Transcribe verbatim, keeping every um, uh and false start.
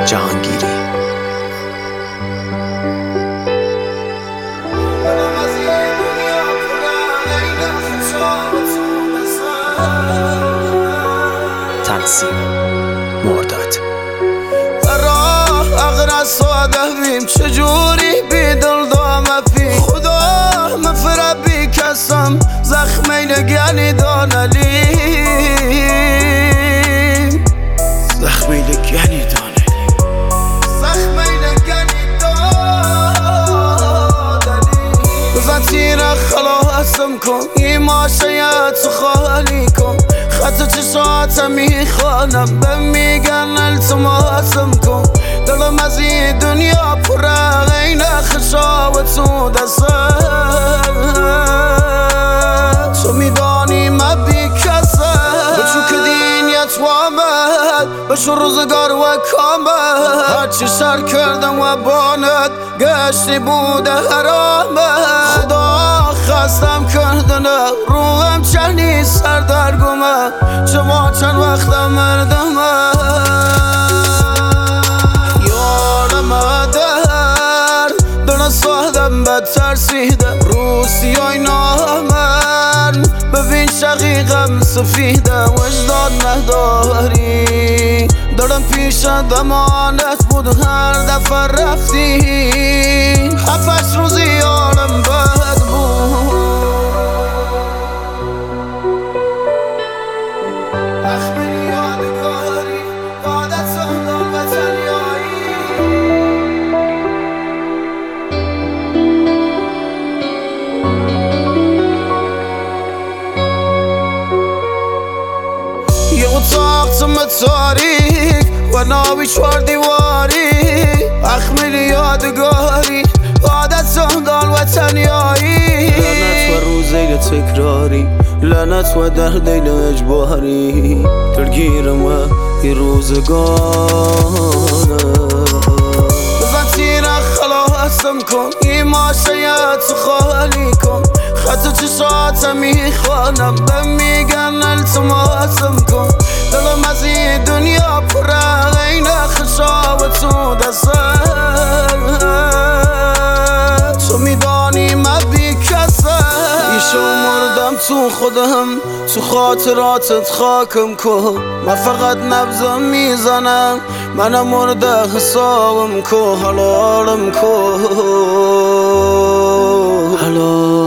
جهانگیری. تنظیم مرداد. راه اغرى ساده بیم چجوری بی دل دامه پی خدا مفره بی کسم زخمی نگنی دانلیم زخمی نگنی دانلیم زخمی نگنی دانلیم بزن تیر خلاصم کن این ماشیت خالی کن خط چشاتم میخوانم به میگن التماسم کن دلم از این دنیا پره غین خشاوت تو دستم تو میدانی من بی کسم بچو که دینیت و آمد بشو روزگار و کامل هرچی سر کردم و بانت گشتی بوده حرامت خدا خستم کردنه روحم چنی سردرگمه چما چند وقتم مردمه یارم در دونه سادم بد ترسیده روسیای نامن ببین شقیقم سفیده وجدان نداری دارم پیش دمانت بود هر دفعه رفتی هفتش روزی یارم بد بود اخبری یادگاری عادت سندان و تنیایی یه اتاق تم تاریک و ناوی چوار دیواری اخمری یادگاری عادت سندان و تنیایی لعنت و روزه تکراری لعنت و دردیل اجباری درگیرم و یه روزگاره بزن تیر خلاصم کن این ماشیت خالی کن خط چشاتم میخوانم به میگن التماسم کن دلم از این دنیا پره غین خشاوت تو دستم تو میدانی من بی کسم ایشو مردم تو خودم تو خاطراتت خاکم کن من فقط نبضم میزنم منم مرده حسابم کن حلالم کن حلال